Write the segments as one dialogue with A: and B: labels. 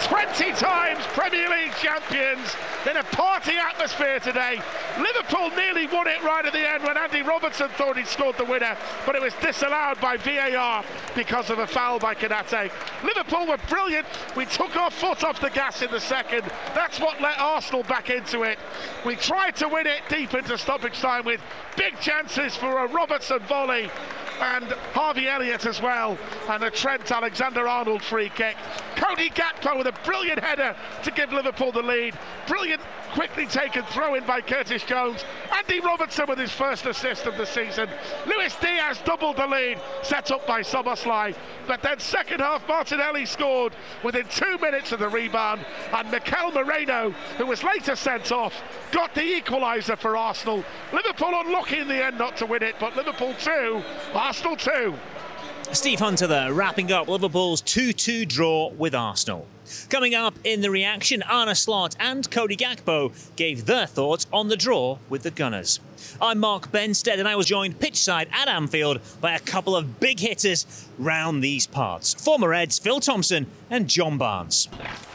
A: 20 times Premier League champions in a party atmosphere today. Liverpool nearly won it right at the end when Andy Robertson thought he'd scored the winner, but it was disallowed by VAR because of a foul by Konate. Liverpool were brilliant. We took our foot off the gas in the second. That's what let Arsenal back into it. We tried to win it deep into stoppage time with big chances for a Robertson volley and Harvey Elliott as well, and a Trent Alexander-Arnold free kick. Cody Gakpo with a brilliant header to give Liverpool the lead. Brilliant, quickly taken throw in by Curtis Jones. Andy Robertson with his first assist of the season. Luis Diaz doubled the lead, set up by Szoboszlai. But then second half, Martinelli scored within 2 minutes of the rebound, and Mikel Moreno, who was later sent off, got the equaliser for Arsenal. Liverpool unlucky in the end not to win it, but Liverpool 2, Arsenal 2.
B: Steve Hunter there, wrapping up Liverpool's 2-2 draw with Arsenal. Coming up in the reaction, Arne Slot and Cody Gakpo gave their thoughts on the draw with the Gunners. I'm Mark Benstead, and I was joined pitchside at Anfield by a couple of big hitters round these parts. Former Reds Phil Thompson and John Barnes.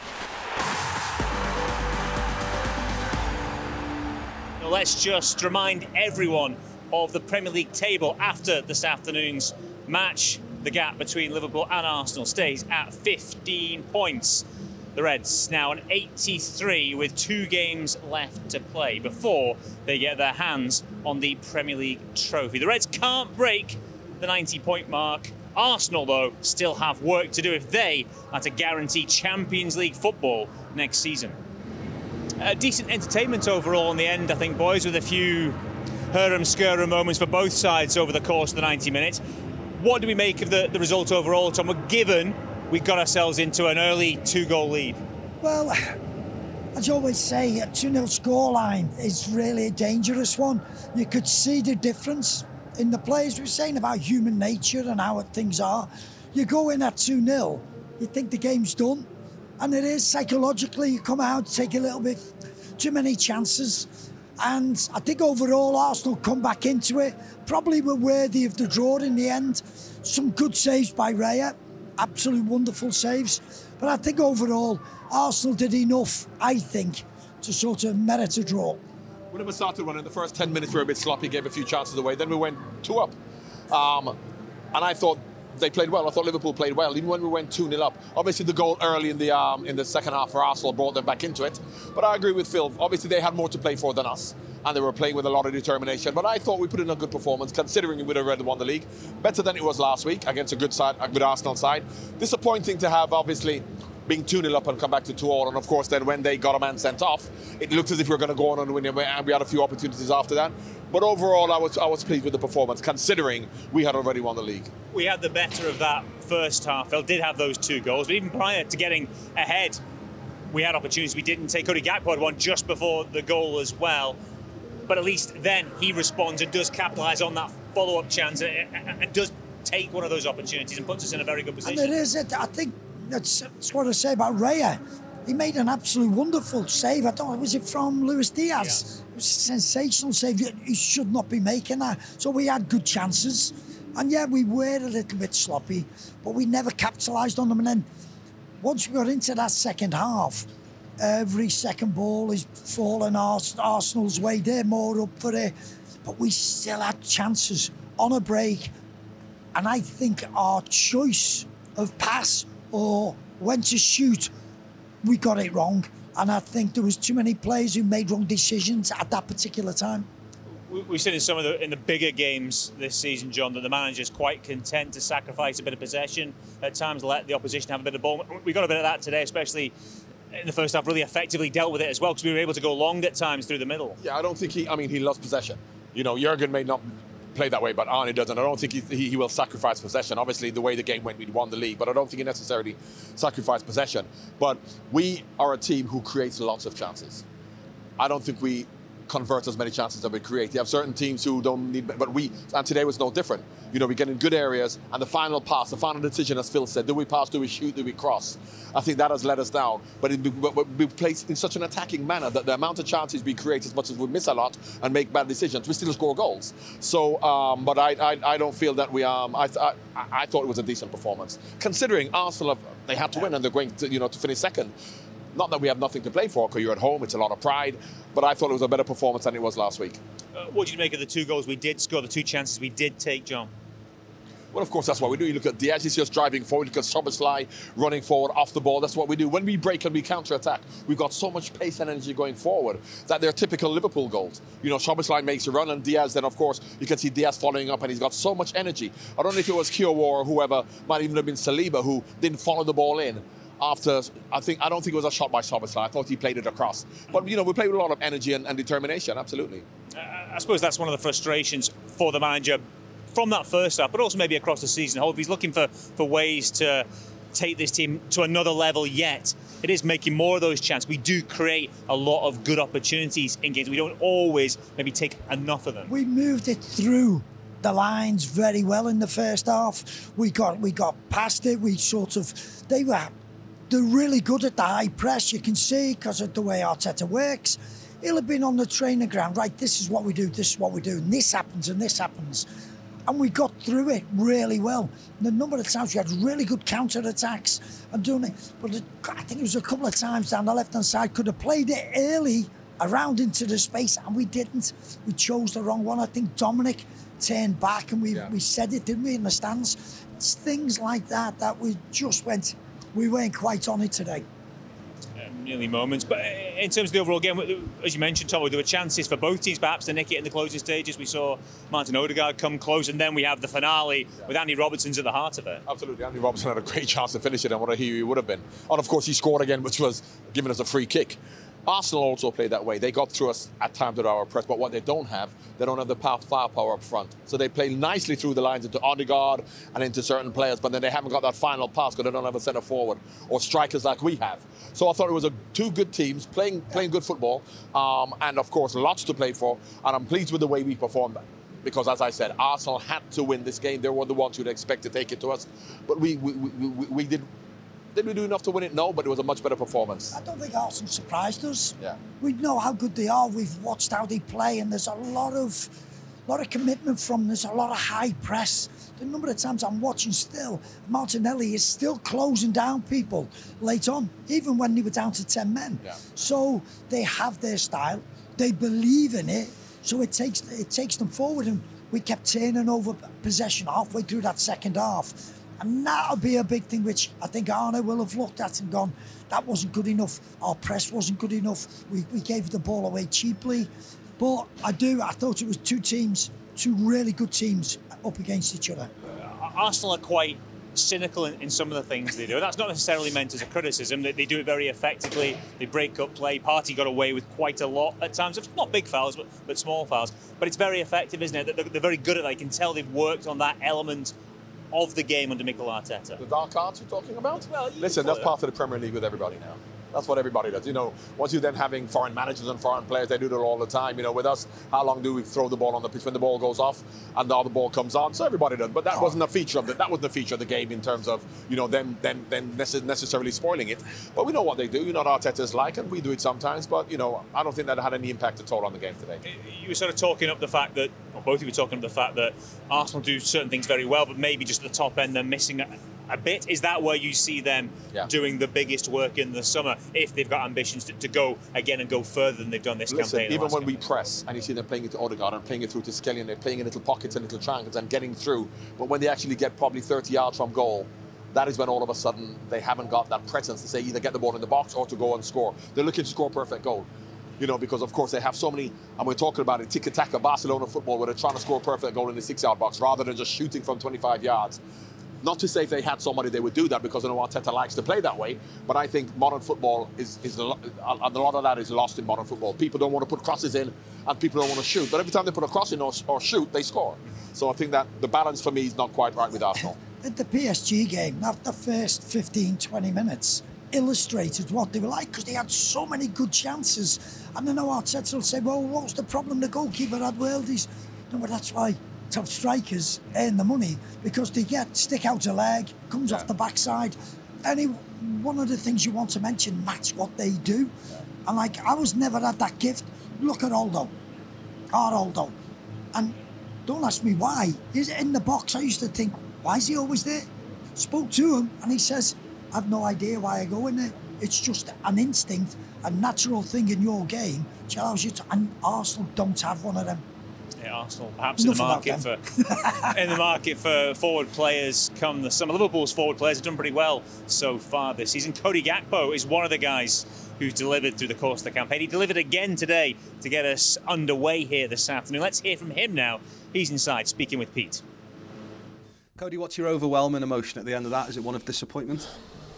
B: Now let's just remind everyone of the Premier League table after this afternoon's match. The gap between Liverpool and Arsenal stays at 15 points. The Reds now on 83 with 2 games left to play before they get their hands on the Premier League trophy. The Reds can't break the 90-point mark. Arsenal, though, still have work to do if they are to guarantee Champions League football next season. Decent entertainment overall in the end, I think, boys, with a few hurrum-skurrum moments for both sides over the course of the 90 minutes. What do we make of the result overall, Tom, given we got ourselves into an early 2-goal lead?
C: Well, as you always say, a 2-0 scoreline is really a dangerous one. You could see the difference in the players. We were saying about human nature and how things are. You go in at 2-0, you think the game's done, and it is. Psychologically, you come out, take a little bit too many chances. And I think overall Arsenal come back into it, probably were worthy of the draw in the end. Some good saves by Raya, absolute wonderful saves. But I think overall Arsenal did enough, I think, to sort of merit a draw.
D: When it started running, the first 10 minutes were a bit sloppy, gave a few chances away. Then we went 2 up. And I thought they played well. I thought Liverpool played well, even when we went 2-0 up. Obviously, the goal early in the second half for Arsenal brought them back into it. But I agree with Phil. Obviously, they had more to play for than us, and they were playing with a lot of determination. But I thought we put in a good performance, considering we would have already won the league. Better than it was last week against a good Arsenal side. Disappointing to have, obviously, being 2-0 up and come back to 2-2. And of course, then when they got a man sent off, it looked as if we were going to go on and win, and we had a few opportunities after that. But overall, I was pleased with the performance, considering we had already won the league.
B: We had the better of that first half. Phil did have those 2 goals, but even prior to getting ahead, we had opportunities we didn't take. Cody Gakpo had one just before the goal as well. But at least then he responds and does capitalise on that follow-up chance and does take one of those opportunities and puts us in a very good position.
C: And it is, I think that's what I say about Raya. He made an absolute wonderful save. I don't know, was it from Luis Diaz?
B: Yes.
C: It was a sensational save. He should not be making that. So we had good chances. And yeah, we were a little bit sloppy, but we never capitalised on them. And then once we got into that second half, every second ball is falling Arsenal's way. They're more up for it. But we still had chances on a break. And I think our choice of pass or when to shoot, we got it wrong. And I think there was too many players who made wrong decisions at that particular time.
B: We've seen in the bigger games this season, John, that the manager's quite content to sacrifice a bit of possession at times, let the opposition have a bit of ball. We got a bit of that today, especially in the first half, really effectively dealt with it as well, because we were able to go long at times through the middle.
D: Yeah, I don't think he lost possession. You know, Jurgen may not play that way, but Arne doesn't. I don't think he will sacrifice possession. Obviously, the way the game went, we won the league, but I don't think he necessarily sacrificed possession. But we are a team who creates lots of chances. I don't think we convert as many chances as we create. You have certain teams who don't need, and today was no different. You know, we get in good areas, and the final pass, the final decision, as Phil said, do we pass, do we shoot, do we cross? I think that has let us down. But we play in such an attacking manner that the amount of chances we create, as much as we miss a lot and make bad decisions, we still score goals. So, but I don't feel that we I thought it was a decent performance, considering Arsenal they had to win and they're going to to finish second. Not that we have nothing to play for, because you're at home, it's a lot of pride, but I thought it was a better performance than it was last week.
B: What did you make of the 2 goals we did score, the 2 chances we did take, John?
D: Well, of course, that's what we do. You look at Diaz, he's just driving forward. You look at Szoboszlai running forward off the ball. That's what we do. When we break and we counter-attack, we've got so much pace and energy going forward that they're typical Liverpool goals. You know, Szoboszlai makes a run, and Diaz, then, of course, you can see Diaz following up, and he's got so much energy. I don't know if it was Kiowa or whoever, might even have been Saliba, who didn't follow the ball in. After, I don't think it was a shot by Szoboszlai. I thought he played it across. But, we played with a lot of energy and determination, absolutely.
B: I suppose that's one of the frustrations for the manager from that first half, but also maybe across the season. I hope he's looking for ways to take this team to another level yet. It is making more of those chances. We do create a lot of good opportunities in games. We don't always maybe take enough of them.
C: We moved it through the lines very well in the first half. We got past it. They're really good at the high press, you can see, because of the way Arteta works. He'll have been on the training ground, right, this is what we do, and this happens, and this happens. And we got through it really well. The number of times we had really good counter-attacks and doing it. But I think it was a couple of times down the left-hand side, could have played it early around into the space, and we didn't. We chose the wrong one. I think Dominic turned back, and we said it, didn't we, in the stands? It's things like that we just we weren't quite on it today.
B: Nearly moments, but in terms of the overall game, as you mentioned, Tom, there were chances for both teams perhaps to nick it in the closing stages. We saw Martin Odegaard come close, and then we have the finale with Andy Robertson's at the heart of it.
D: Absolutely, Andy Robertson had a great chance to finish it, and what a hero he would have been. And of course he scored again, which was giving us a free kick. Arsenal also played that way. They got through us at times with our press, but what they don't have the firepower up front. So they play nicely through the lines into Odegaard and into certain players, but then they haven't got that final pass because they don't have a centre forward or strikers like we have. So I thought it was 2 good teams playing good football, and of course lots to play for. And I'm pleased with the way we performed. Because, as I said, Arsenal had to win this game. They were the ones who'd expect to take it to us, but we did. Did we do enough to win it? No, but it was a much better performance.
C: I don't think Arsenal surprised us.
D: Yeah.
C: We know how good they are. We've watched how they play, and there's a lot of commitment from them. There's a lot of high press. The number of times I'm watching still, Martinelli is still closing down people late on, even when they were down to 10 men.
D: Yeah.
C: So they have their style. They believe in it. So it takes them forward, and we kept turning over possession halfway through that second half. And that'll be a big thing, which I think Arne will have looked at and gone, that wasn't good enough. Our press wasn't good enough. We gave the ball away cheaply. But I thought it was 2 really good teams up against each other.
B: Arsenal are quite cynical in some of the things they do. That's not necessarily meant as a criticism. They do it very effectively. They break up play. Partey got away with quite a lot at times. Not big fouls, but small fouls. But it's very effective, isn't it? They're very good at that. You can tell they've worked on that element of the game under Mikel Arteta.
D: The dark arts you're talking about?
B: Well,
D: listen, that's part of the Premier League with everybody now. That's what everybody does. Once you're then having foreign managers and foreign players, they do that all the time. With us, how long do we throw the ball on the pitch when the ball goes off and the other ball comes on? So everybody does. But that wasn't a feature of that wasn't a feature of the game in terms of them necessarily spoiling it. But we know what they do. What Arteta's like, and we do it sometimes. But I don't think that had any impact at all on the game today.
B: You were sort of talking up the fact that, or both of you were talking up the fact that Arsenal do certain things very well, but maybe just at the top end they're missing a bit. Is that where you see them doing the biggest work in the summer, if they've got ambitions to go again and go further than they've done this campaign?
D: Even when we press and you see them playing it to Odegaard and playing it through to Skelly, and they're playing in little pockets and little triangles and getting through, but when they actually get probably 30 yards from goal, that is when all of a sudden they haven't got that presence to say either get the ball in the box or to go and score. They're looking to score a perfect goal. Because of course they have so many, and we're talking about it, tiki-taka Barcelona football, where they're trying to score a perfect goole in the 6-yard box rather than just shooting from 25 yards. Not to say if they had somebody they would do that, because I know Arteta likes to play that way, but I think modern football is a lot of that is lost in modern football. People don't want to put crosses in and people don't want to shoot, but every time they put a cross in or shoot, they score. So I think that the balance for me is not quite right with Arsenal.
C: At the PSG game, after the first 15, 20 minutes, illustrated what they were like because they had so many good chances. And I know Arteta will say, well, what's the problem? The goalkeeper had worldies. No, but that's why top strikers earn the money, because they stick out a leg, comes off the backside. One of the things you want to mention, that's what they do. And like, I was never had that gift. Look at Aldo. And don't ask me why. He's in the box. I used to think, why is he always there? Spoke to him and he says, I've no idea why I go in there. It's just an instinct, a natural thing in your game, which allows you to, and Arsenal don't have one of them.
B: Yeah, Arsenal perhaps in the market for forward players. Some of Liverpool's forward players have done pretty well so far this season. Cody Gakpo is one of the guys who's delivered through the course of the campaign. He delivered again today to get us underway here this afternoon. Let's hear from him now. He's inside speaking with Pete.
E: Cody, what's your overwhelming emotion at the end of that? Is it one of disappointment?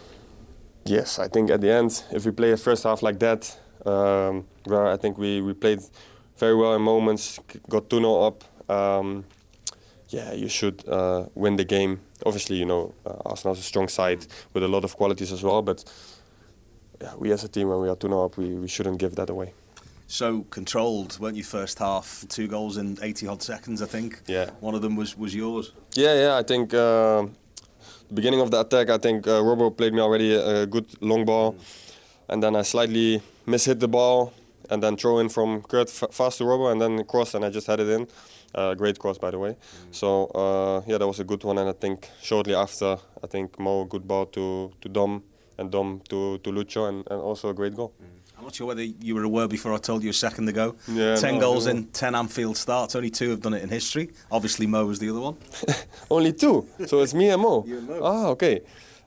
F: Yes, I think at the end, if we play a first half like that, where I think we played very well in moments, got 2-0 up, you should win the game. Obviously, you know, Arsenal's a strong side with a lot of qualities as well, but we as a team, when we are 2-0 up, we shouldn't give that away.
E: So controlled, weren't you, first half? 2 goals in 80-odd seconds, I think.
F: Yeah.
E: One of them was yours.
F: Yeah, I think the beginning of the attack, I think Robbo played me already a good long ball, and then I slightly mishit the ball, and then throw in from Kurt fast to Robbo, and then cross, and I just had it in. Great cross, by the way. So, that was a good one, and I think shortly after, I think Mo, good ball to Dom, and Dom to Lucho, and also a great goal.
E: I'm not sure whether you were aware before I told you a second ago.
F: Yeah,
E: 10 goals in 10 Anfield starts. Only 2 have done it in history. Obviously, Mo was the other one.
F: Only 2? So it's me and Mo?
E: You and Mo.
F: Ah, okay.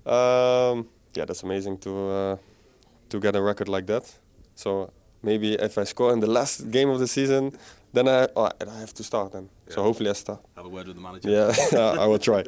F: That's amazing to get a record like that. So maybe if I score in the last game of the season, then I have to start then. Yeah. So hopefully I start.
E: Have a word with the manager.
F: Yeah, I will try.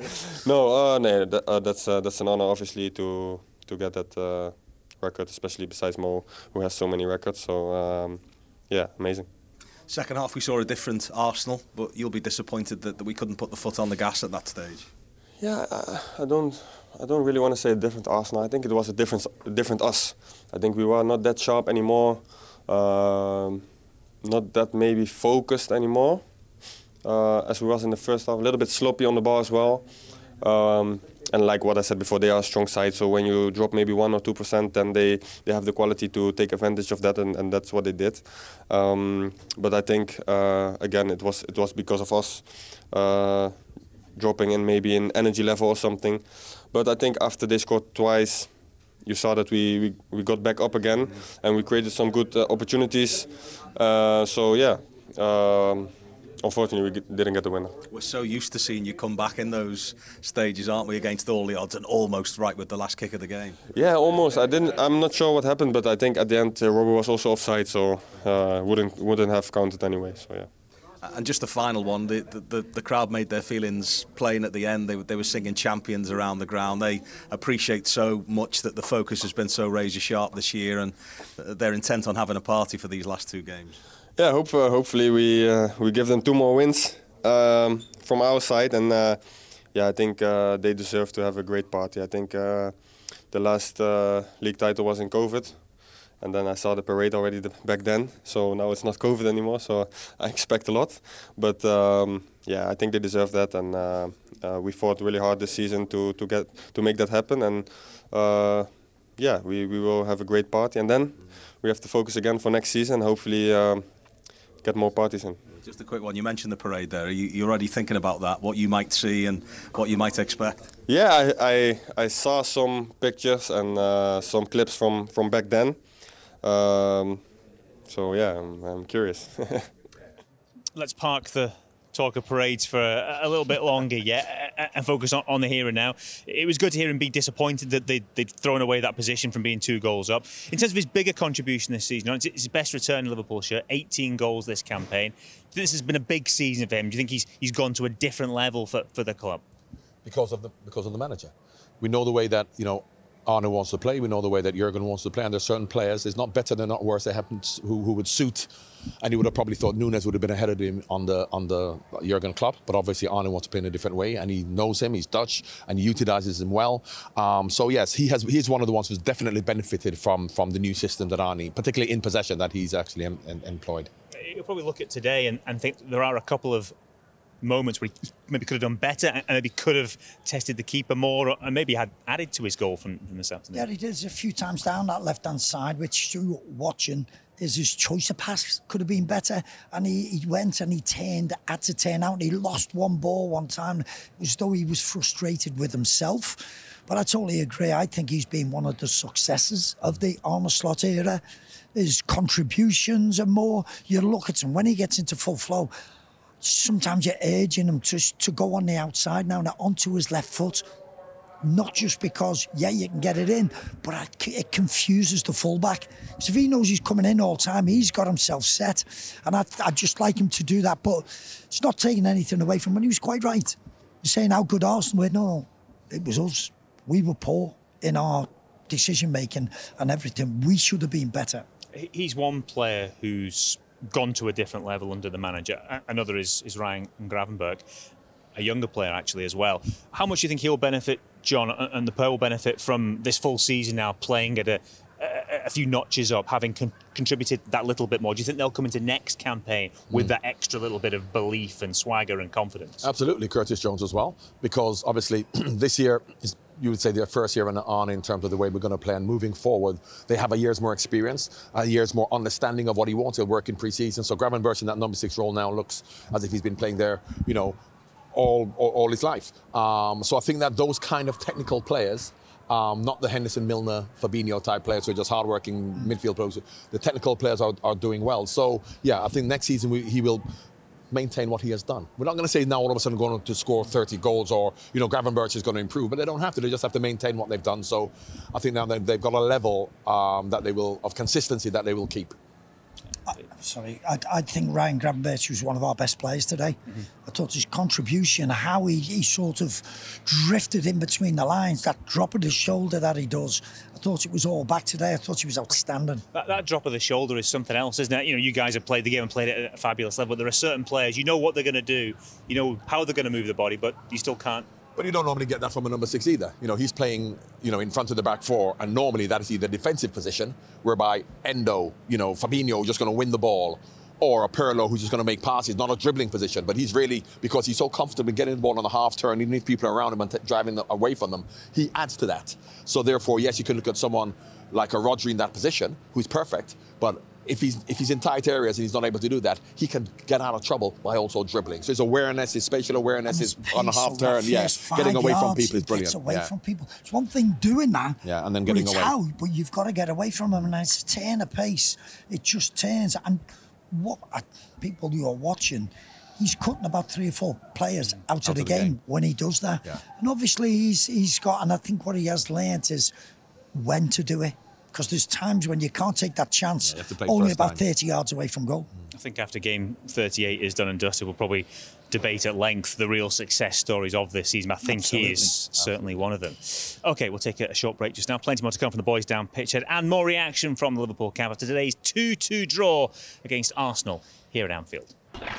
F: That's an honor, obviously, to get that record, especially besides Mo, who has so many records. So, amazing.
E: Second half, we saw a different Arsenal, but you'll be disappointed that we couldn't put the foot on the gas at that stage.
F: Yeah, I don't really want to say a different Arsenal. I think it was a different us. I think we were not that sharp anymore, not that maybe focused anymore, as we was in the first half. A little bit sloppy on the ball as well. And like what I said before, they are a strong side. So when you drop maybe 1 or 2%, then they have the quality to take advantage of that, and that's what they did. But I think again, it was because of us dropping in maybe in energy level or something. But I think after they scored twice, you saw that we got back up again, and we created some good opportunities. Unfortunately, we didn't get the winner.
E: We're so used to seeing you come back in those stages, aren't we, against all the odds, and almost right with the last kick of the game.
F: Yeah, almost. I'm not sure what happened, but I think at the end Robbo was also offside, so wouldn't have counted anyway. So yeah.
E: And just the final one, the crowd made their feelings plain at the end. They were singing champions around the ground. They appreciate so much that the focus has been so razor sharp this year, and they're intent on having a party for these last 2 games.
F: Yeah, hopefully we give them 2 more wins from our side, and I think they deserve to have a great party. I think the last league title was in COVID, and then I saw the parade already back then. So now it's not COVID anymore, so I expect a lot. But I think they deserve that, and we fought really hard this season to make that happen, and we will have a great party, and then we have to focus again for next season. Hopefully. Get more parties in.
E: Just a quick one. You mentioned the parade there. Are you already thinking about that? What you might see and what you might expect?
F: Yeah, I saw some pictures and some clips from back then. I'm curious.
B: Let's park the talk of parades for a little bit longer and focus on the here and now. It was good to hear him be disappointed that they'd thrown away that position from being 2 goals up. In terms of his bigger contribution this season, it's his best return in Liverpool shirt, 18 goals this campaign. Do you think this has been a big season for him? Do you think he's gone to a different level for the club?
D: Because of the manager. We know the way that, you know, Arne wants to play. We know the way that Jurgen wants to play. And there's certain players, it's not better, they're not worse, they happen who would suit. And you would have probably thought Nunes would have been ahead of him on the Jurgen Klopp. But obviously Arne wants to play in a different way, and he knows him, he's Dutch, and he utilises him well. So yes, he's one of the ones who's definitely benefited from the new system that Arne, particularly in possession, that he's actually employed.
B: You'll probably look at today and think there are a couple of moments where he maybe could have done better and maybe could have tested the keeper more, and maybe had added to his goal from this afternoon.
C: Yeah, he did a few times down that left-hand side, which watching is his choice of pass could have been better. And he went and he had to turn out, and he lost one ball one time. It was as though he was frustrated with himself. But I totally agree. I think he's been one of the successes of the Arne Slot era. His contributions are more. You look at him when he gets into full flow. Sometimes you're urging him to go on the outside now onto his left foot. Not just because, you can get it in, but it confuses the fullback. So if he knows he's coming in all the time, he's got himself set. And I'd just like him to do that. But it's not taking anything away from him. And he was quite right. He's saying how good Arsenal were. No, it was us. We were poor in our decision-making and everything. We should have been better.
B: He's one player who's gone to a different level under the manager. Another is Ryan Gravenberch, a younger player actually as well. How much do you think he'll benefit, John, and the pair will benefit from this full season now, playing at a few notches up, having contributed that little bit more? Do you think they'll come into next campaign with that extra little bit of belief and swagger and confidence?
D: Absolutely, Curtis Jones as well, because obviously this year is, you would say, their first year on in terms of the way we're going to play, and moving forward they have a year's more experience, a year's more understanding of what he wants. He'll work in pre-season, so Gravenberch in that number 6 role now looks as if he's been playing there, all his life. So I think that those kind of technical players, not the Henderson, Milner, Fabinho type players who are just hard-working midfield players, the technical players are doing well. So yeah, I think next season he will maintain what he has done. We're not going to say now all of a sudden going to score 30 goals or, Gravenberch is going to improve, but they don't have to. They just have to maintain what they've done. So I think now they've got a level of consistency that they will keep.
C: I think Ryan Gravenberch was one of our best players today. Mm-hmm. I thought his contribution, how he sort of drifted in between the lines, that drop of the shoulder that he does, I thought it was all back today. I thought he was outstanding.
B: That drop of the shoulder is something else, isn't it? You guys have played the game and played it at a fabulous level, but there are certain players, you know what they're going to do, you know how they're going to move the body, but you still can't.
D: But you don't normally get that from a number 6 either. He's playing, in front of the back four, and normally that is either defensive position, whereby Endo, Fabinho just going to win the ball, or a Pirlo who's just going to make passes, not a dribbling position. But he's really, because he's so comfortable in getting the ball on the half turn, even if people are around him and driving away from them, he adds to that. So therefore, yes, you can look at someone like a Rodri in that position, who's perfect, but if he's in tight areas and he's not able to do that, he can get out of trouble by also dribbling. So his awareness, his spatial awareness is on the half turn. Getting away from people is brilliant.
C: Gets away from people. It's one thing doing that.
D: Yeah, and then getting away.
C: But you've got to get away from them, and it's a turn of pace. It just turns. And what people who are watching, he's cutting about 3 or 4 players out of the game when he does that. Yeah. And obviously he's got, and I think what he has learnt is when to do it. Because there's times when you can't take that chance, only about 30 yards away from goal.
B: I think after game 38 is done and dusted, we'll probably debate at length the real success stories of this season. I think he is certainly one of them. OK, we'll take a short break just now. Plenty more to come from the boys down pitchhead, and more reaction from the Liverpool camp after today's 2-2 draw against Arsenal here at Anfield.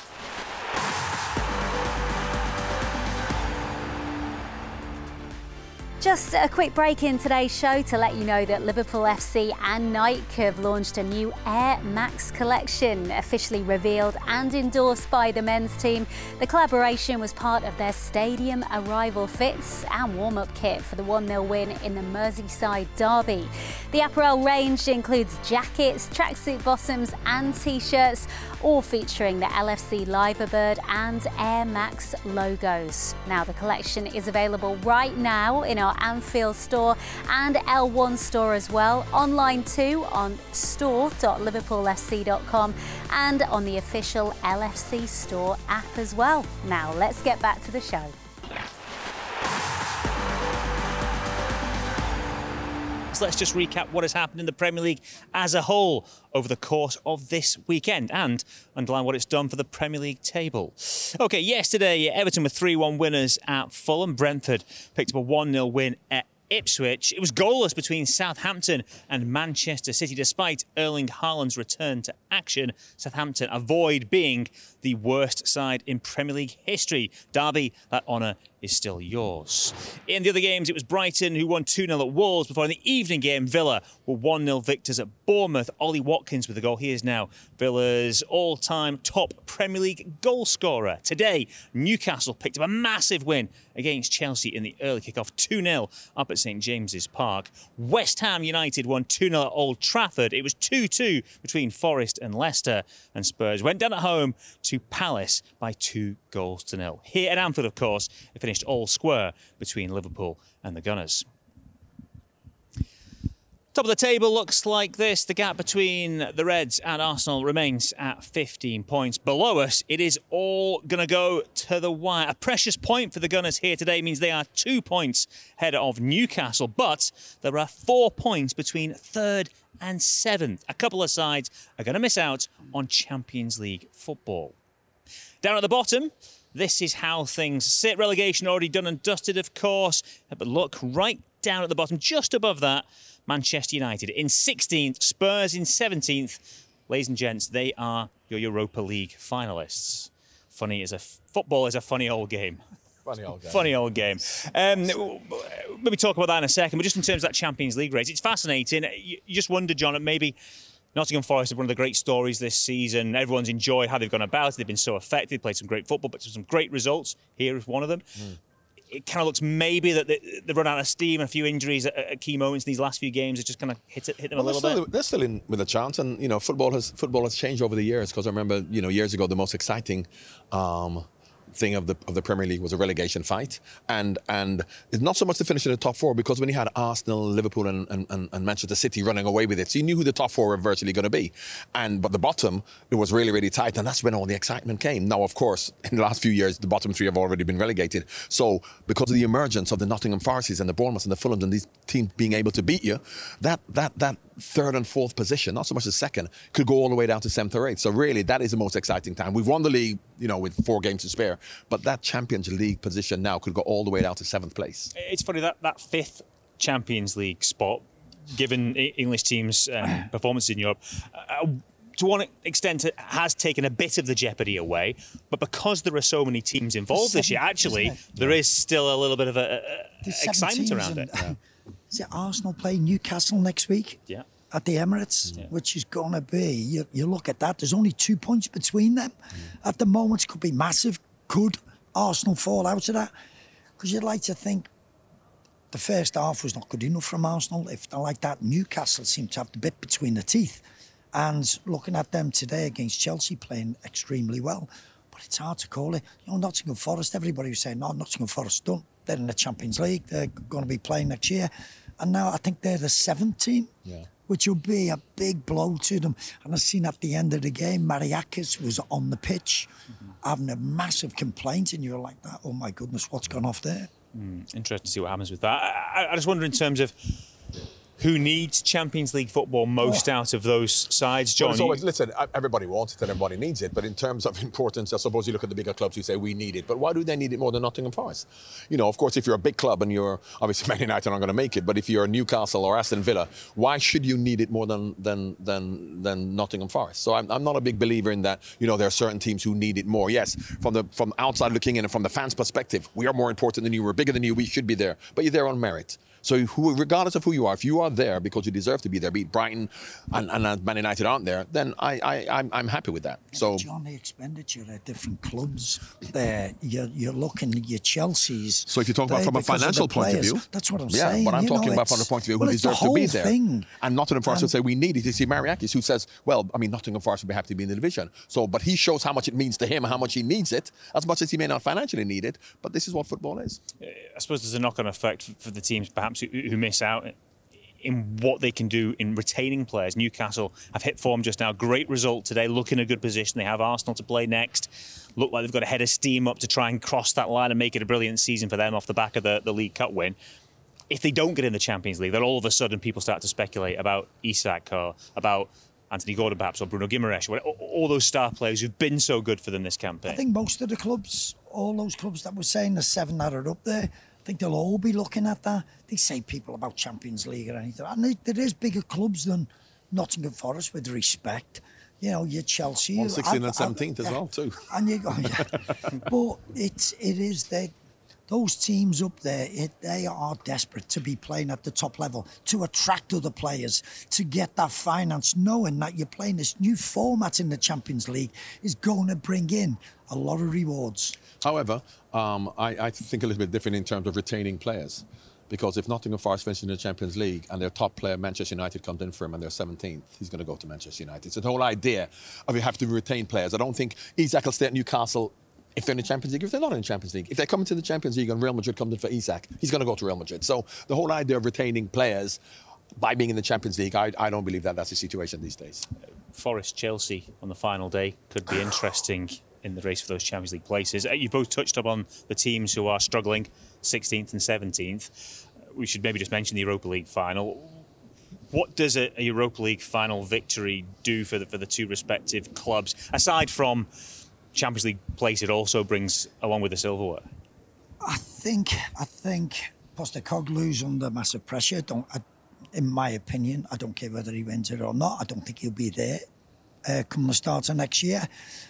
G: Just a quick break in today's show to let you know that Liverpool FC and Nike have launched a new Air Max collection, officially revealed and endorsed by the men's team. The collaboration was part of their stadium arrival fits and warm-up kit for the 1-0 win in the Merseyside derby. The apparel range includes jackets, tracksuit bottoms and t-shirts, all featuring the LFC Liverbird and Air Max logos. Now, the collection is available right now in our Anfield store and L1 store as well, online too on store.liverpoolfc.com and on the official LFC store app as well. Now let's get back to the show.
B: So let's just recap what has happened in the Premier League as a whole over the course of this weekend and underline what it's done for the Premier League table. OK, yesterday, Everton were 3-1 winners at Fulham. Brentford picked up a 1-0 win at Ipswich. It was goalless between Southampton and Manchester City. Despite Erling Haaland's return to action, Southampton avoid being the worst side in Premier League history. Derby, that honour is still yours. In the other games, it was Brighton who won 2-0 at Wolves before in the evening game, Villa were 1-0 victors at Bournemouth. Ollie Watkins with the goal. He is now Villa's all-time top Premier League goal scorer. Today, Newcastle picked up a massive win against Chelsea in the early kick-off, 2-0 up at St James's Park. West Ham United won 2-0 at Old Trafford. It was 2-2 between Forest and Leicester, and Spurs went down at home to Palace by 2-0. Here at Anfield, of course, it finished all square between Liverpool and the Gunners. Top of the table looks like this. The gap between the Reds and Arsenal remains at 15 points. Below us, it is all going to go to the wire. A precious point for the Gunners here today means they are 2 points ahead of Newcastle, but there are 4 points between third and seventh. A couple of sides are going to miss out on Champions League football. Down at the bottom, this is how things sit. Relegation already done and dusted, of course, but look right down at the bottom, just above that, Manchester United in 16th, Spurs in 17th. Ladies and gents, they are your Europa League finalists. Football is a funny old game. Funny old game. Maybe talk about that in a second, but just in terms of that Champions League race, it's fascinating. You just wonder, John, maybe Nottingham Forest is one of the great stories this season. Everyone's enjoyed how they've gone about it. They've been so effective, played some great football, but some great results. Here is one of them. It kind of looks maybe that they've run out of steam and a few injuries at key moments in these last few games. It just kind of hit them a little bit.
D: They're still in with a chance, and football has changed over the years. Because I remember, years ago, the most exciting thing of the Premier League was a relegation fight, and it's not so much to finish in the top four, because when you had Arsenal, Liverpool and Manchester City running away with it, so you knew who the top four were virtually going to be, but the bottom, it was really, really tight, and that's when all the excitement came. Now, of course, in the last few years, the bottom three have already been relegated, so because of the emergence of the Nottingham Forests and the Bournemouths and the Fulhams and these teams being able to beat you, that third and fourth position, not so much the second, could go all the way down to 7th or 8th. So really, that is the most exciting time. We've won the league, with 4 games to spare, but that Champions League position now could go all the way down to 7th place.
B: It's funny that 5th Champions League spot, given English teams' performances in Europe, to one extent, it has taken a bit of the jeopardy away, but because there are so many teams involved this year, actually, there is still a little bit of excitement around it.
C: Is it Arsenal play Newcastle next week?
B: Yeah.
C: At the Emirates, which is going to be, you look at that, there's only 2 points between them. At the moment, it could be massive. Could Arsenal fall out of that? Because you'd like to think the first half was not good enough from Arsenal. If they're like that, Newcastle seem to have the bit between the teeth. And looking at them today against Chelsea, playing extremely well. But it's hard to call it. Nottingham Forest, everybody was saying, no, Nottingham Forest done. They're in the Champions League. They're going to be playing next year. And now I think they're the 7th team, which will be a big blow to them. And I've seen at the end of the game, Mariakis was on the pitch having a massive complaint, and you're like, oh my goodness, what's gone off there?
B: Interesting to see what happens with that. I just wonder in terms of who needs Champions League football most out of those sides, John?
D: Well, listen, everybody wants it and everybody needs it, but in terms of importance, I suppose you look at the bigger clubs who say we need it, but why do they need it more than Nottingham Forest? Of course, if you're a big club and you're, obviously Man United aren't going to make it, but if you're Newcastle or Aston Villa, why should you need it more than Nottingham Forest? So I'm not a big believer in that, there are certain teams who need it more. Yes, from outside looking in and from the fans' perspective, we are more important than you, we're bigger than you, we should be there, but you're there on merit. So regardless of who you are, if you are there because you deserve to be there, be it Brighton and Man United aren't there, then I'm happy with that. So,
C: John, the expenditure at different clubs there, you're looking at your Chelseas.
D: So if you talk about from a financial point of view,
C: that's what I'm saying.
D: Yeah, but I'm talking about from the point of view who deserves to be there.
C: Thing.
D: And Nottingham Forest would say we need it. You see Mariakis, who says, Nottingham Forest would be happy to be in the division. So, but he shows how much it means to him, how much he needs it, as much as he may not financially need it. But this is what football is.
B: I suppose there's a knock-on effect for the teams perhaps who miss out in what they can do in retaining players. Newcastle have hit form just now. Great result today. Look in a good position. They have Arsenal to play next. Look like they've got a head of steam up to try and cross that line and make it a brilliant season for them off the back of the League Cup win. If they don't get in the Champions League, then all of a sudden people start to speculate about Isak or about Anthony Gordon perhaps, or Bruno Guimaraes, all those star players who've been so good for them this campaign.
C: I think most of the clubs, all those clubs that were saying the 7 that are up there, think they'll all be looking at that. They say people about Champions League or anything, and there is bigger clubs than Nottingham Forest, with respect. You know, your Chelsea.
D: 16th and 17th as well, too.
C: And you go, yeah. But it is those teams up there, they are desperate to be playing at the top level, to attract other players, to get that finance, knowing that you're playing this new format in the Champions League is going to bring in a lot of rewards.
D: However, I think a little bit different in terms of retaining players. Because if Nottingham Forest finishes in the Champions League and their top player, Manchester United, comes in for him and they're 17th, he's going to go to Manchester United. It's the whole idea of you have to retain players. I don't think Isak will stay at Newcastle if they're in the Champions League, if they're not in the Champions League. If they come into the Champions League and Real Madrid comes in for Isak, he's going to go to Real Madrid. So the whole idea of retaining players by being in the Champions League, I don't believe that that's the situation these days.
B: Forest-Chelsea on the final day could be interesting in the race for those Champions League places. You both touched upon the teams who are struggling, 16th and 17th. We should maybe just mention the Europa League final. What does a Europa League final victory do for the two respective clubs, aside from Champions League place it also brings along with the silverware?
C: I think Postecoglou's under massive pressure. In my opinion, I don't care whether he wins it or not. I don't think he'll be there come the start of next year.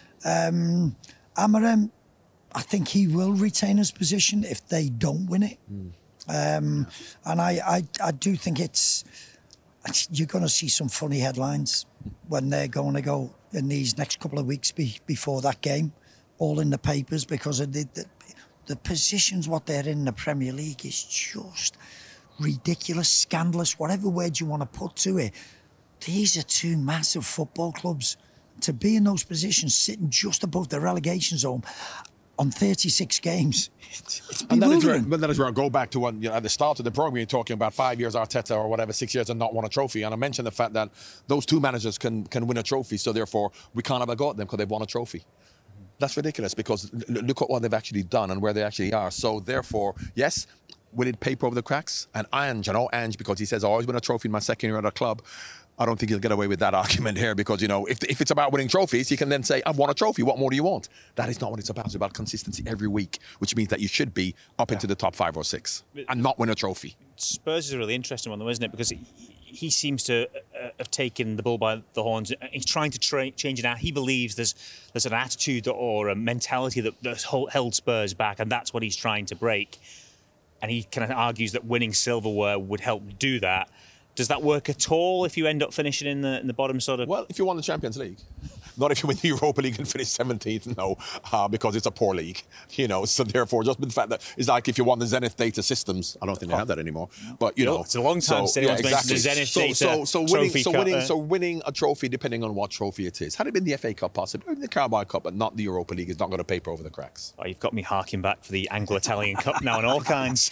C: Amorim, I think he will retain his position if they don't win it. And I do think you're going to see some funny headlines when they're going to go in these next couple of weeks before that game, all in the papers, because of the positions what they're in the Premier League is just ridiculous, scandalous, whatever word you want to put to it. These are two massive football clubs. To be in those positions, sitting just above the relegation zone on 36 games, it's bewildering.
D: But that is where I go back to when, at the start of the program, you're talking about 5 years Arteta or whatever, 6 years and not won a trophy. And I mentioned the fact that those two managers can win a trophy, so therefore we can't have a go at them because they've won a trophy. That's ridiculous, because look at what they've actually done and where they actually are. So therefore, yes, will it paper over the cracks? And Ange, because he says, I always win a trophy in my second year at a club, I don't think he'll get away with that argument here, because, if it's about winning trophies, he can then say, I've won a trophy, what more do you want? That is not what it's about. It's about consistency every week, which means that you should be up into the top 5 or 6 and not win a trophy.
B: Spurs is a really interesting one, though, isn't it? Because he seems to have taken the bull by the horns. He's trying to change it now. He believes there's an attitude or a mentality that held Spurs back, and that's what he's trying to break. And he kind of argues that winning silverware would help do that. Does that work at all if you end up finishing in the bottom sort of?
D: Well, if you won the Champions League. Not if you win the Europa League and finish 17th, no, because it's a poor league, So therefore, just the fact that it's like if you won the Zenith data systems, I don't think they have that anymore. But
B: it's a long time since anyone's mentioned the Zenith data.
D: So winning a trophy, depending on what trophy it is, had it been the FA Cup, possibly the Carabao Cup, but not the Europa League, is not going to paper over the cracks.
B: Oh, you've got me harking back for the Anglo-Italian Cup now and all kinds.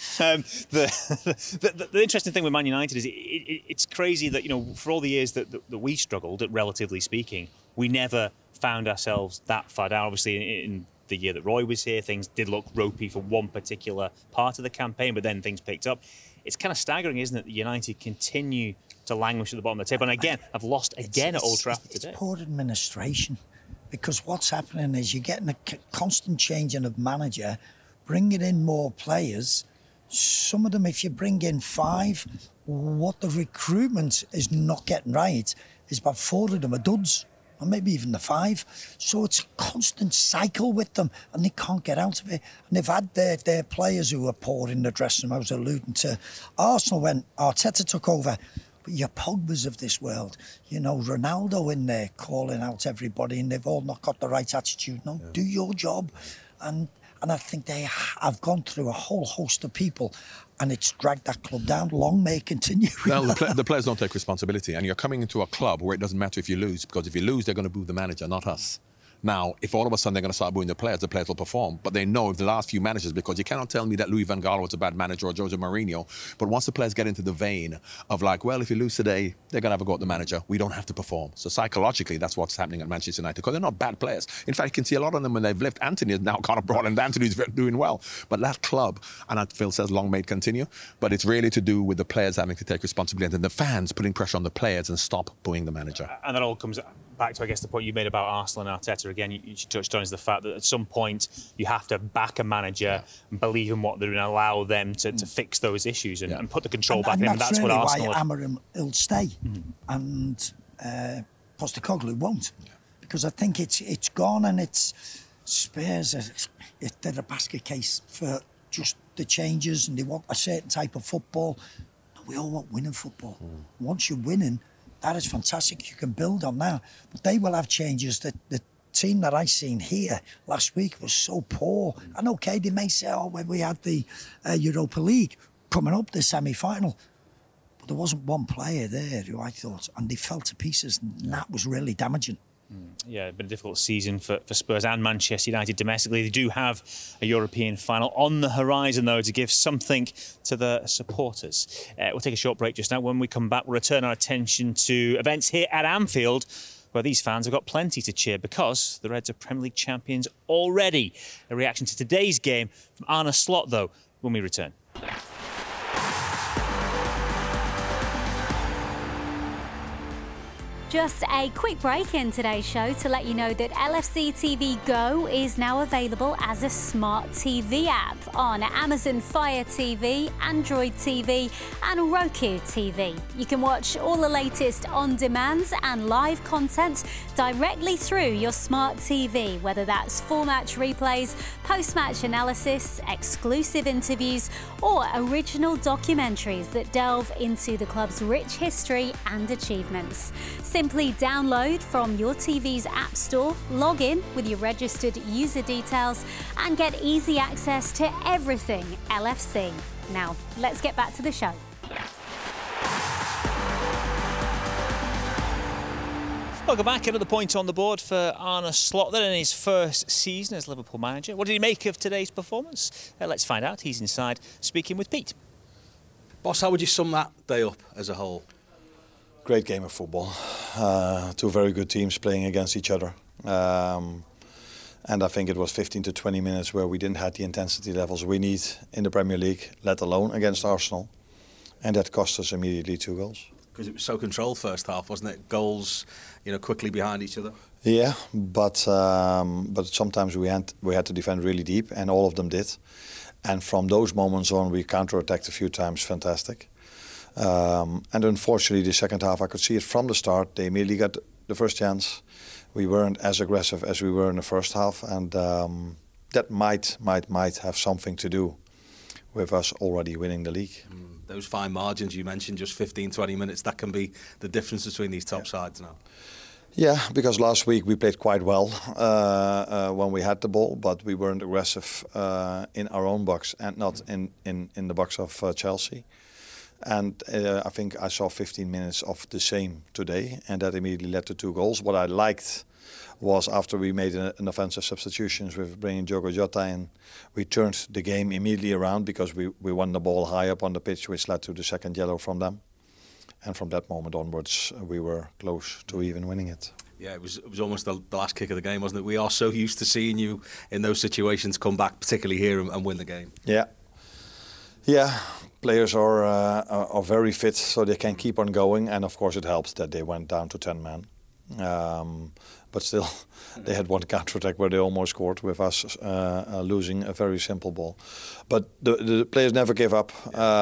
B: The interesting thing with Man United is it's crazy that for all the years that we struggled, relatively speaking, we never found ourselves that far down. Obviously, in the year that Roy was here, things did look ropey for one particular part of the campaign, but then things picked up. It's kind of staggering, isn't it, that United continue to languish at the bottom of the table. And again, I've lost again at Old Trafford today.
C: It's poor administration, because what's happening is you're getting a constant changing of manager, bringing in more players. Some of them, if you bring in 5, what the recruitment is not getting right is about 4 of them are duds. Or maybe even the 5. So it's a constant cycle with them, and they can't get out of it. And they've had their players who are poor in the dressing room. I was alluding to Arsenal when Arteta took over. But your Pogbas of this world, Ronaldo in there calling out everybody, and they've all not got the right attitude. No, do your job. And I think they have gone through a whole host of people, and it's dragged that club down. Long may it continue.
D: Well, the players don't take responsibility, and you're coming into a club where it doesn't matter if you lose, because if you lose, they're going to boo the manager, not us. Now, if all of a sudden they're going to start booing the players will perform. But they know the last few managers, because you cannot tell me that Louis van Gaal was a bad manager or Jose Mourinho. But once the players get into the vein of if you lose today, they're going to have a go at the manager. We don't have to perform. So psychologically, that's what's happening at Manchester United, because they're not bad players. In fact, you can see a lot of them when they've left. Anthony is now kind of brought in. Anthony's doing well. But that club, and Phil says long may it continue, but it's really to do with the players having to take responsibility and the fans putting pressure on the players and stop booing the manager.
B: And that all comes back to, I guess, the point you made about Arsenal and Arteta again, you touched on, is the fact that at some point you have to back a manager and believe in what they're doing and allow them to fix those issues and put the control back in. And that's really what Arsenal.
C: Why Amorim will stay, and Postecoglou won't, because I think it's gone, and it's Spurs. They're a basket case for just the changes, and they want a certain type of football. We all want winning football. Once you're winning, that is fantastic. You can build on that. But they will have changes. The team that I seen here last week was so poor. And okay, they may say, when we had the Europa League coming up, the semi-final, but there wasn't one player there who I thought, and they fell to pieces, and that was really damaging.
B: Yeah, it's been a difficult season for Spurs and Manchester United domestically. They do have a European final on the horizon, though, to give something to the supporters. We'll take a short break just now. When we come back, we'll return our attention to events here at Anfield, where these fans have got plenty to cheer because the Reds are Premier League champions already. A reaction to today's game from Arne Slot, though, when we return.
G: Just a quick break in today's show to let you know that LFC TV Go is now available as a smart TV app on Amazon Fire TV, Android TV and Roku TV. You can watch all the latest on-demands and live content directly through your smart TV, whether that's full match replays, post-match analysis, exclusive interviews or original documentaries that delve into the club's rich history and achievements. Simply download from your TV's app store, log in with your registered user details and get easy access to everything LFC. Now, let's get back to the show.
B: Welcome back. Another point on the board for Arne Slot then in his first season as Liverpool manager. What did he make of today's performance? Let's find out. He's inside speaking with Pete.
E: Boss, how would you sum that day up as a whole?
H: Great game of football. Two very good teams playing against each other. And I think it was 15 to 20 minutes where we didn't have the intensity levels we need in the Premier League, let alone against Arsenal. And that cost us immediately 2 goals.
E: Because it was so controlled first half, wasn't it? Goals, quickly behind each other.
H: Yeah, but sometimes we had to defend really deep, and all of them did. And from those moments on, we counter-attacked a few times, fantastic. And unfortunately, the second half, I could see it from the start. They immediately got the first chance. We weren't as aggressive as we were in the first half, and that might have something to do with us already winning the league.
E: Those fine margins you mentioned, just 15, 20 minutes, that can be the difference between these top sides now.
H: Yeah, because last week we played quite well when we had the ball, but we weren't aggressive in our own box and not in the box of Chelsea. And I think I saw 15 minutes of the same today, and that immediately led to 2 goals. What I liked was after we made an offensive substitutions with bringing Diogo Jota in, we turned the game immediately around because we won the ball high up on the pitch, which led to the second yellow from them. And from that moment onwards, we were close to even winning it.
E: Yeah, it was almost the last kick of the game, wasn't it? We are so used to seeing you in those situations come back, particularly here, and win the game.
H: Yeah, players are very fit, so they can keep on going. And of course, it helps that they went down to 10 men. But still, they had one counter-attack where they almost scored with us losing a very simple ball. But the players never give up,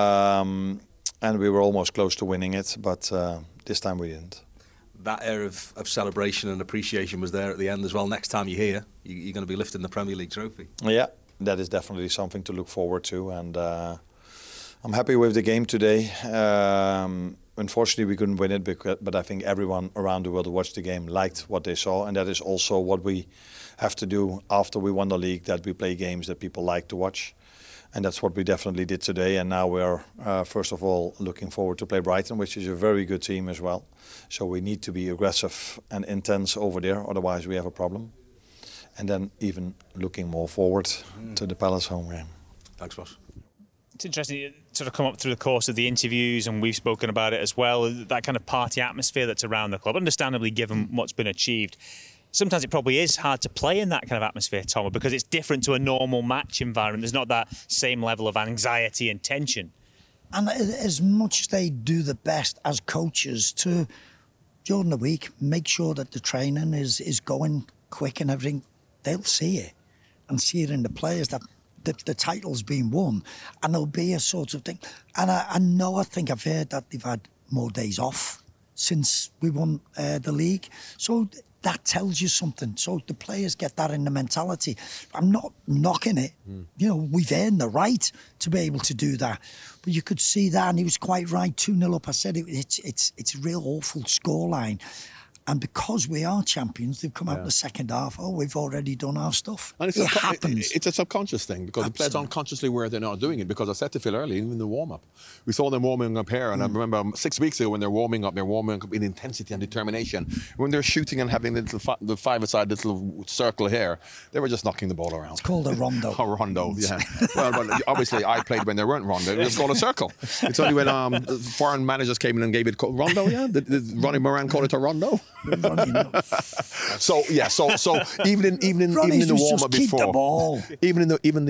H: and we were almost close to winning it, but this time we didn't.
E: That air of celebration and appreciation was there at the end as well. Next time you're here, you're going to be lifting the Premier League trophy.
H: Yeah, that is definitely something to look forward to, and I'm happy with the game today. Unfortunately, we couldn't win it, but I think everyone around the world who watched the game liked what they saw, and that is also what we have to do after we won the league, that we play games that people like to watch. And that's what we definitely did today. And now we're, first of all, looking forward to play Brighton, which is a very good team as well. So we need to be aggressive and intense over there, otherwise we have a problem. And then even looking more forward to the Palace home game.
E: Thanks, boss.
B: It's interesting, it sort of come up through the course of the interviews, and we've spoken about it as well, that kind of party atmosphere that's around the club, understandably given what's been achieved. Sometimes it probably is hard to play in that kind of atmosphere, Tom, because it's different to a normal match environment. There's not that same level of anxiety and tension.
C: And as much as they do the best as coaches to during the week, make sure that the training is going quick and everything. They'll see it and see it in the players that the title's been won, and there'll be a sort of thing. And I think I've heard that they've had more days off since we won the league. So that tells you something. So the players get that in the mentality. I'm not knocking it. You know, we've earned the right to be able to do that. But you could see that, and he was quite right. 2-0 up. I said it's a real awful scoreline. And because we are champions, they've come out in the second half. Oh, we've already done our stuff.
D: And
C: it happens.
D: It's a subconscious thing because the players aren't consciously aware they're not doing it. Because I said to Phil earlier, even in the warm-up, we saw them warming up here. And I remember 6 weeks ago when they're warming up in intensity and determination. When they're shooting and having the five-a-side little circle here, they were just knocking the ball around.
C: It's called a rondo.
D: A rondo, yeah. Well, obviously, I played when they weren't rondo. It was called a circle. It's only when foreign managers came in and gave it rondo, yeah? Did Ronnie Moran call it a rondo? So even in the warm up before, even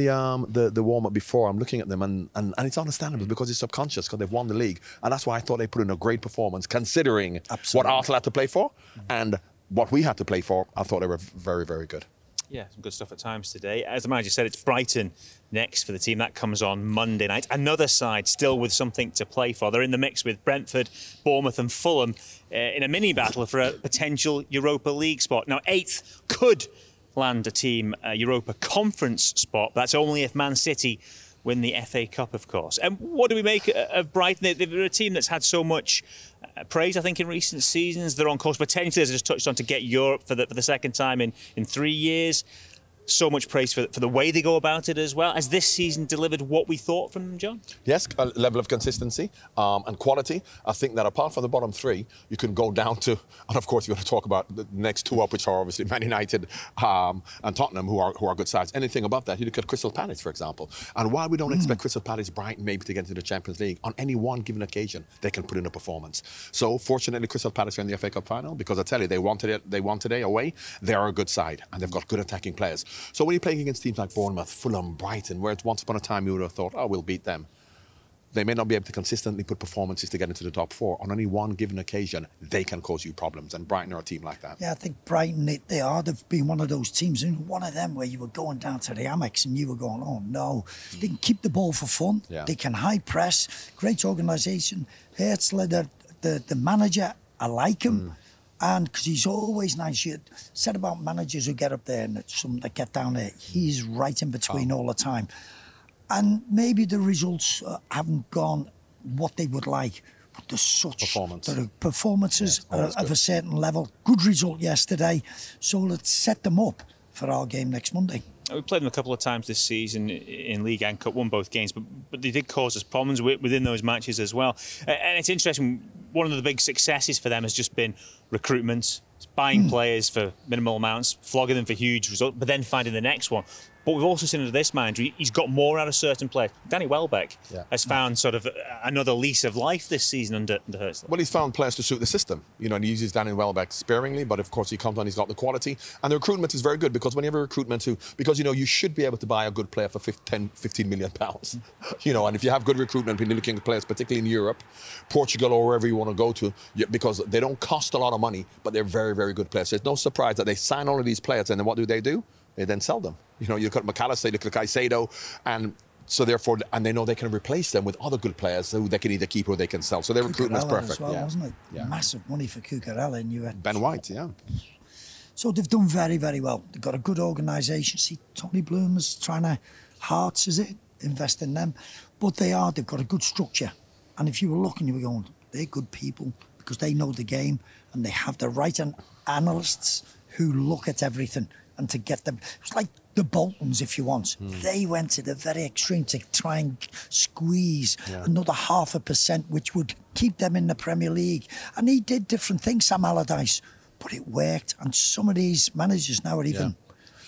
D: the warm up before, I'm looking at them and it's understandable because it's subconscious because they've won the league, and that's why I thought they put in a great performance considering what Arsenal had to play for and what we had to play for. I thought they were very, very good.
B: Yeah, some good stuff at times today. As the manager said, it's Brighton next for the team. That comes on Monday night. Another side still with something to play for. They're in the mix with Brentford, Bournemouth and Fulham in a mini battle for a potential Europa League spot. Now, 8th could land a team a Europa Conference spot. That's only if Man City win the FA Cup, of course. And what do we make of Brighton? They're a team that's had so much praise, I think, in recent seasons. They're on course potentially, as I just touched on, to get Europe for the second time in 3 years. So much praise for the way they go about it as well. Has this season delivered what we thought from them, John?
D: Yes, a level of consistency and quality. I think that apart from the bottom three, you can go down to, and of course you're going to talk about the next two up, which are obviously Man United and Tottenham, who are good sides. Anything above that, you look at Crystal Palace, for example. And while we don't expect Crystal Palace, Brighton maybe to get into the Champions League, on any one given occasion, they can put in a performance. So fortunately, Crystal Palace are in the FA Cup final because I tell you, they won today away. They are a good side and they've got good attacking players. So when you're playing against teams like Bournemouth, Fulham, Brighton, where once upon a time you would have thought, oh, we'll beat them, they may not be able to consistently put performances to get into the top four. On any one given occasion, they can cause you problems, and Brighton are a team like that.
C: Yeah, I think Brighton, they've been one of those teams, and one of them where you were going down to the Amex and you were going, oh no. They can keep the ball for fun. Yeah. They can high press. Great organisation. Hertzler, the manager, I like him. And because he's always nice. You said about managers who get up there and some that get down there. He's right in between all the time. And maybe the results haven't gone what they would like. But there's such performances of a certain level. Good result yesterday. So let's set them up for our game next Monday.
B: We played them a couple of times this season in League and Cup, won both games, but they did cause us problems within those matches as well. And it's interesting, one of the big successes for them has just been recruitment, buying players for minimal amounts, flogging them for huge results, but then finding the next one. But we've also seen under this manager, he's got more out of certain players. Danny Welbeck has found sort of another lease of life this season under Hertzler.
D: Well, he's found players to suit the system, and he uses Danny Welbeck sparingly, but of course he comes on, he's got the quality. And the recruitment is very good because when you have a recruitment because you should be able to buy a good player for 10, 15 million pounds. And if you have good recruitment, when you're looking at players, particularly in Europe, Portugal or wherever you want to go to, because they don't cost a lot of money, but they're very, very good players. So it's no surprise that they sign all of these players and then what do? They then sell them. You look at McAllister, you look at Caicedo, and so therefore, and they know they can replace them with other good players who they can either keep or they can sell. So their recruitment is perfect.
C: As well, wasn't it? Yeah. Massive money for Cucurella, and you had
D: Ben White, yeah.
C: So they've done very, very well. They've got a good organisation. See, Tony Bloom is trying to invest in them, but they've got a good structure. And if you were looking, you were going, they're good people because they know the game and they have the right analysts who look at everything. And to get them, it's like the Boltons, if you want. They went to the very extreme to try and squeeze another 0.5%, which would keep them in the Premier League. And he did different things, Sam Allardyce, but it worked. And some of these managers now are even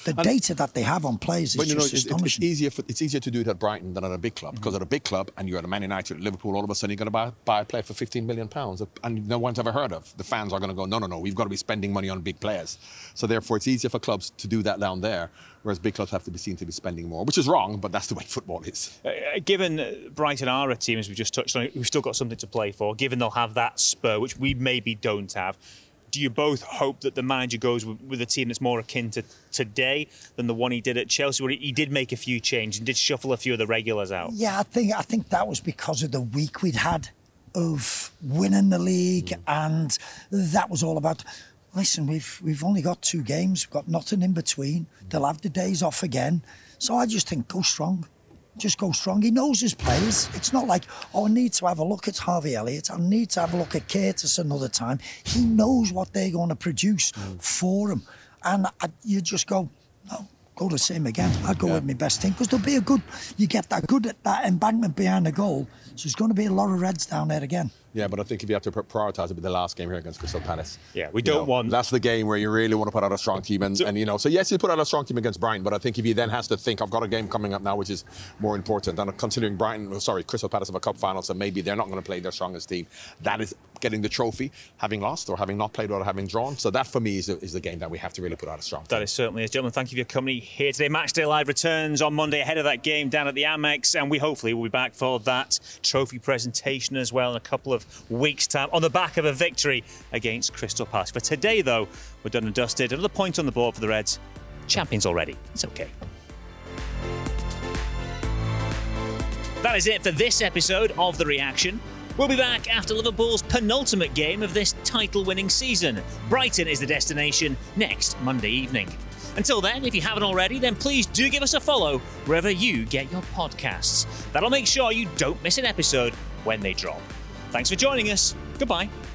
C: The data that they have on players is just astonishing.
D: It's easier to do it at Brighton than at a big club, because at a big club, and you're at a Man United, Liverpool, all of a sudden you're going to buy a player for £15 million, and no one's ever heard of. The fans are going to go, no, we've got to be spending money on big players. So therefore, it's easier for clubs to do that down there, whereas big clubs have to be seen to be spending more, which is wrong, but that's the way football is.
B: Given Brighton are a team, as we just touched on, we've still got something to play for, given they'll have that spur, which we maybe don't have, do you both hope that the manager goes with a team that's more akin to today than the one he did at Chelsea, where he did make a few changes and did shuffle a few of the regulars out?
C: Yeah, I think that was because of the week we'd had of winning the league, and that was all about, listen, we've only got 2 games, we've got nothing in between, they'll have the days off again. So I just think go strong. Just go strong. He knows his players. It's not like, I need to have a look at Harvey Elliott. I need to have a look at Curtis another time. He knows what they're going to produce for him. And you just go, no, go the same again. I'll go with my best team. Because there'll be you get that embankment behind the goal. So there's going to be a lot of Reds down there again.
D: Yeah, but I think if you have to prioritise, it'll be the last game here against Crystal Palace.
B: Yeah, we don't want...
D: That's the game where you really want to put out a strong team. And so yes, you put out a strong team against Brighton, but I think if he then has to think, I've got a game coming up now, which is more important. And considering Crystal Palace have a cup final, so maybe they're not going to play their strongest team. That is getting the trophy, having lost or having not played or having drawn. So that, for me, is the game that we have to really put out a strong team.
B: That is certainly is. Gentlemen, thank you for your company here today. Matchday Live returns on Monday ahead of that game down at the Amex, and we hopefully will be back for that trophy presentation as well in a couple of weeks' time, on the back of a victory against Crystal Palace. For today, though, we're done and dusted. Another point on the board for the Reds. Champions already. It's okay. That is it for this episode of The Reaction. We'll be back after Liverpool's penultimate game of this title-winning season. Brighton is the destination next Monday evening. Until then, if you haven't already, then please do give us a follow wherever you get your podcasts. That'll make sure you don't miss an episode when they drop. Thanks for joining us. Goodbye.